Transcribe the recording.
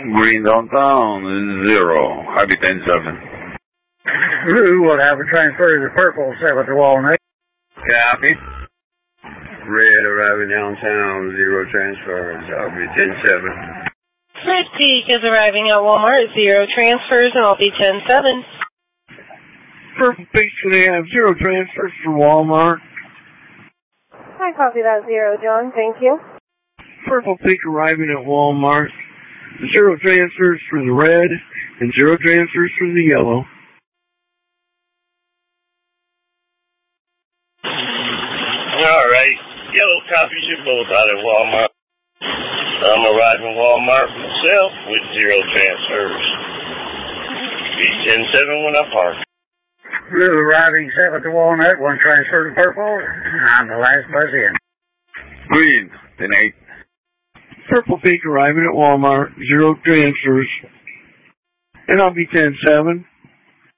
Green downtown, 0. I'll be 10-7. Blue will have a transfer to the purple, 7 to Walnut. Copy. Red arriving downtown, 0 transfers. I'll be 10-7. Red Peak is arriving at Walmart, 0 transfers, and I'll be 10-7. Purple Peak's going to have 0 transfers for Walmart. I copy that 0, John. Thank you. Purple Peak arriving at Walmart, 0 transfers for the red, and 0 transfers for the yellow. All right. Yellow copies you both out at Walmart. I'm arriving Walmart myself with 0 transfers. Be 10-7 when I park. Blue arriving 7 to Walnut, 1 transfer to purple. I'm the last bus in. Green, 10-8. Purple Peak arriving at Walmart, 0 transfers. And I'll be 10-7.